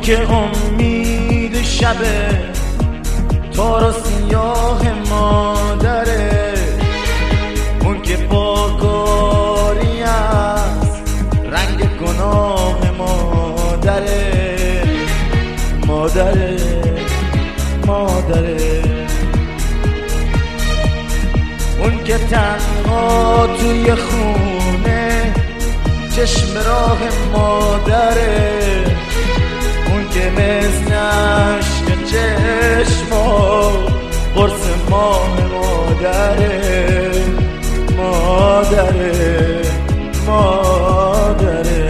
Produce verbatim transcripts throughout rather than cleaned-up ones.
که امید شبه تار و سیاه مادره، اون که پاکاری از رنگ گناه مادره، مادره مادره، اون که تنها توی خونه چشم راه مادره، اون که مثل عشق چشما قرص ماه مادره، مادره مادره.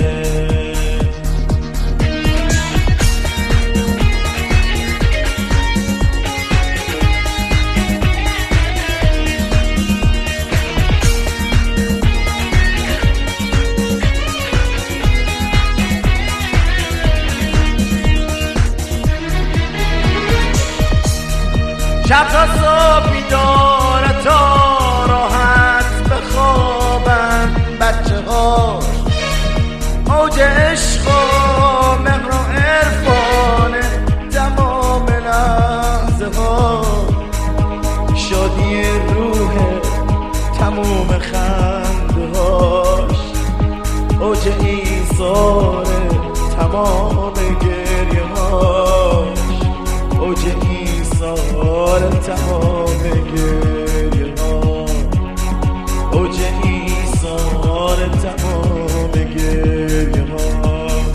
شب تا صبح بیداره تا راحت بخوابن بچه ها، موج عشق و مهر و عرفانه تمام لحظه ها، شادی روح تموم خنده هاش، اوج ایثاره تمام گریه هاش، اوج ایثار تمام گریه ها، اوج ایثار تمام گریه ها.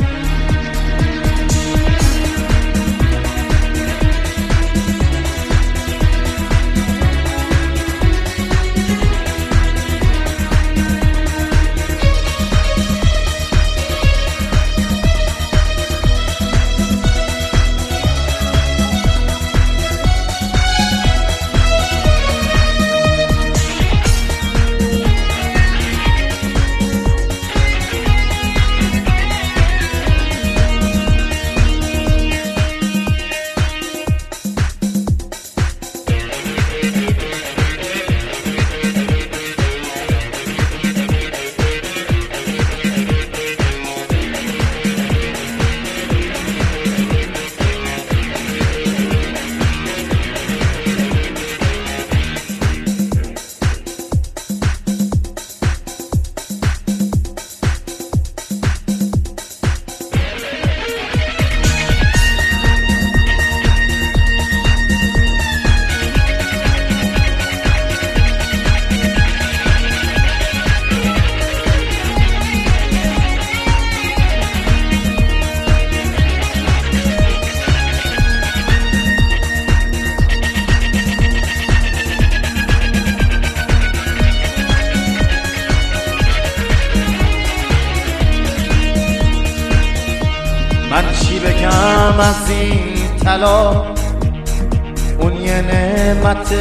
من چی بگم از این طلا، اون یه نعمت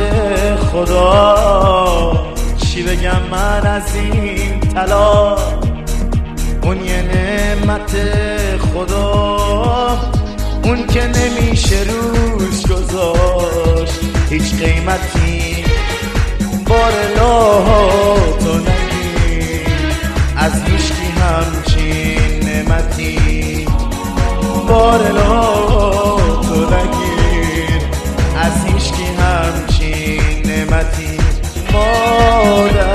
خدا، چی بگم من از این طلا، اون یه نعمت خدا، اون که نمیشه روش گذاشت هیچ قیمتی، بار تو نگیر از هیچکی همچین نعمتی، بار تو نگیر از هیچکی همچین نعمتی، مادر